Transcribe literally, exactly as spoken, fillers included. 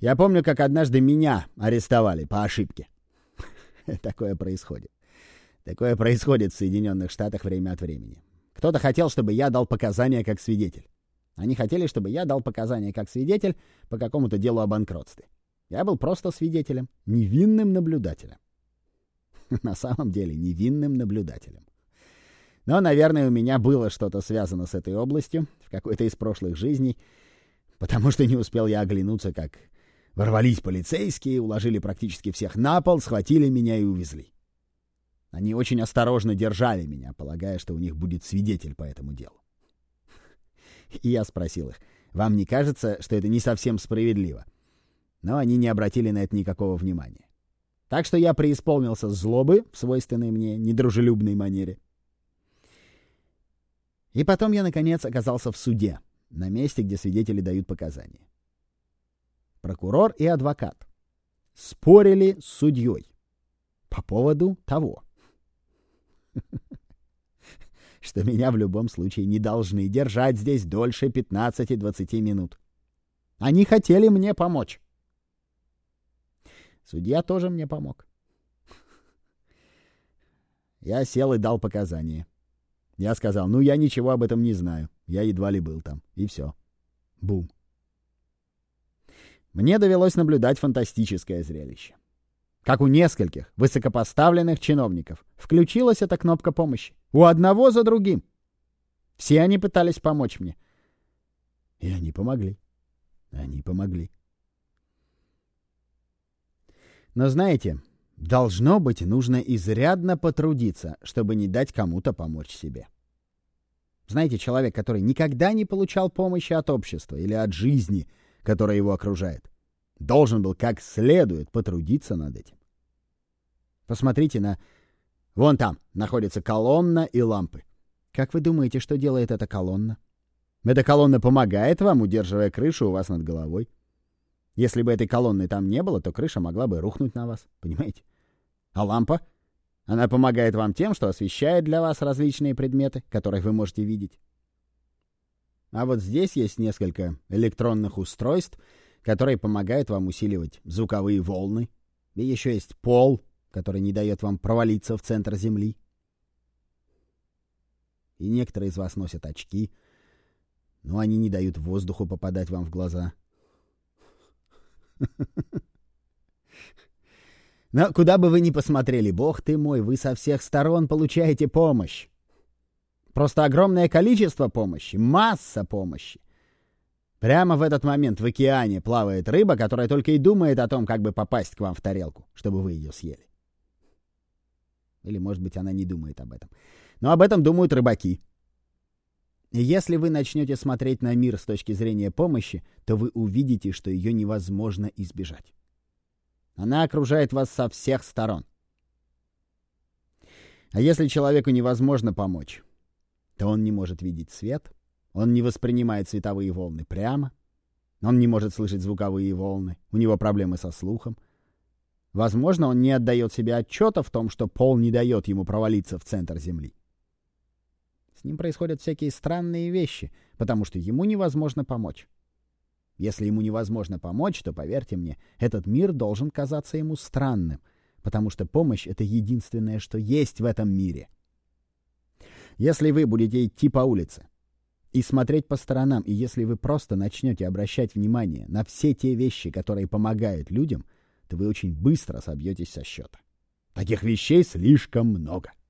Я помню, как однажды меня арестовали по ошибке. Такое происходит. Такое происходит в Соединенных Штатах время от времени. Кто-то хотел, чтобы я дал показания как свидетель. Они хотели, чтобы я дал показания как свидетель по какому-то делу о банкротстве. Я был просто свидетелем, невинным наблюдателем. На самом деле невинным наблюдателем. Но, наверное, у меня было что-то связано с этой областью в какой-то из прошлых жизней, потому что не успел я оглянуться, как ворвались полицейские, уложили практически всех на пол, схватили меня и увезли. Они очень осторожно держали меня, полагая, что у них будет свидетель по этому делу. И я спросил их, вам не кажется, что это не совсем справедливо? Но они не обратили на это никакого внимания. Так что я преисполнился злобы в свойственной мне недружелюбной манере. И потом я, наконец, оказался в суде, на месте, где свидетели дают показания. Прокурор и адвокат спорили с судьей по поводу того, что меня в любом случае не должны держать здесь дольше пятнадцати-двадцати минут. Они хотели мне помочь. Судья тоже мне помог. Я сел и дал показания. Я сказал, ну, я ничего об этом не знаю. Я едва ли был там. И все. Бум. Мне довелось наблюдать фантастическое зрелище. Как у нескольких высокопоставленных чиновников включилась эта кнопка помощи. У одного за другим. Все они пытались помочь мне. И они помогли. Они помогли. Но знаете, должно быть, нужно изрядно потрудиться, чтобы не дать кому-то помочь себе. Знаете, человек, который никогда не получал помощи от общества или от жизни, которая его окружает, должен был как следует потрудиться над этим. Посмотрите на... Вон там находится колонна и лампы. Как вы думаете, что делает эта колонна? Эта колонна помогает вам, удерживая крышу у вас над головой. Если бы этой колонны там не было, то крыша могла бы рухнуть на вас, понимаете? А лампа? Она помогает вам тем, что освещает для вас различные предметы, которых вы можете видеть. А вот здесь есть несколько электронных устройств, которые помогают вам усиливать звуковые волны. И еще есть пол, который не дает вам провалиться в центр Земли. И некоторые из вас носят очки, но они не дают воздуху попадать вам в глаза. Но куда бы вы ни посмотрели, бог ты мой, вы со всех сторон получаете помощь. Просто огромное количество помощи, масса помощи. Прямо в этот момент в океане плавает рыба, которая только и думает о том, как бы попасть к вам в тарелку, чтобы вы ее съели. Или, может быть, она не думает об этом. Но об этом думают рыбаки. И если вы начнете смотреть на мир с точки зрения помощи, то вы увидите, что ее невозможно избежать. Она окружает вас со всех сторон. А если человеку невозможно помочь, то он не может видеть свет, он не воспринимает световые волны прямо, он не может слышать звуковые волны, у него проблемы со слухом. Возможно, он не отдает себе отчета в том, что пол не дает ему провалиться в центр Земли. С ним происходят всякие странные вещи, потому что ему невозможно помочь. Если ему невозможно помочь, то, поверьте мне, этот мир должен казаться ему странным, потому что помощь — это единственное, что есть в этом мире. Если вы будете идти по улице и смотреть по сторонам, и если вы просто начнете обращать внимание на все те вещи, которые помогают людям, то вы очень быстро собьетесь со счета. Таких вещей слишком много.